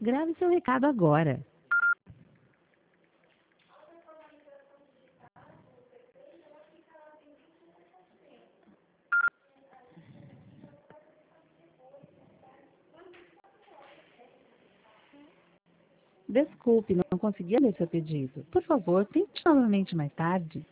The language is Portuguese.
Grave seu recado agora. Desculpe, não consegui ler seu pedido. Por favor, tente novamente mais tarde.